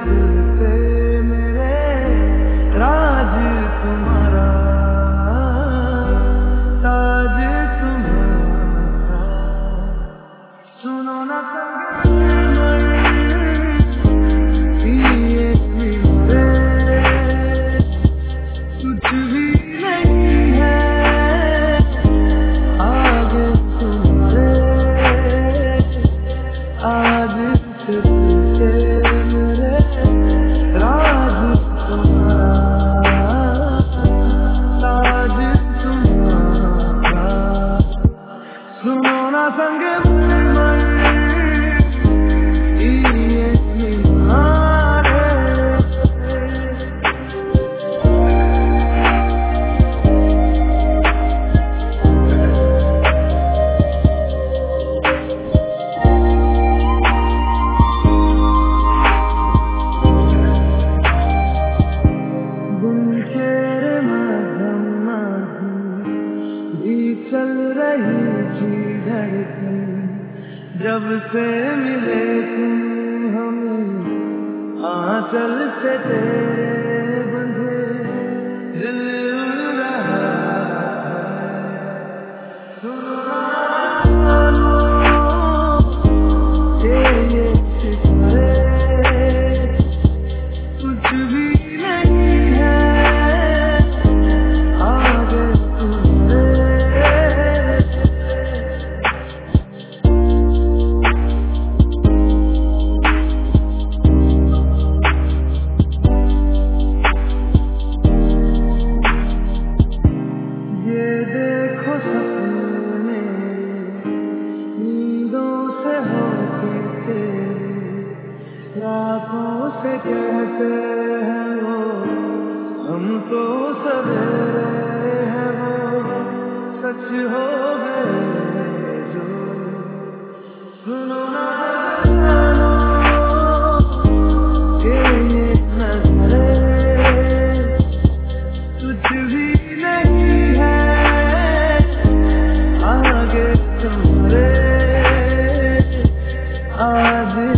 से मेरे राज तुम्हारा, ताज तुम्हारा। सुनो ना कुछ भी नहीं है आगे तुम्हारे, आज से मेरे राज तुम्हारा, ताज तुम्हारा। सुनो ना संग चल रही थी धड़कन, जब से मिले तुम हमें आंचल से तेरे बंधे दिल उड़ रहा है। ये सितारे कुछ भी नहीं है आगे सपने नींदों से होके तेरे रातों से कहते हैं वो, हम तो सवेरे हैं वो सच हो गए जो। सुनो ना ये नजरे कुछ भी नहीं है आगे तुम्हारे, आज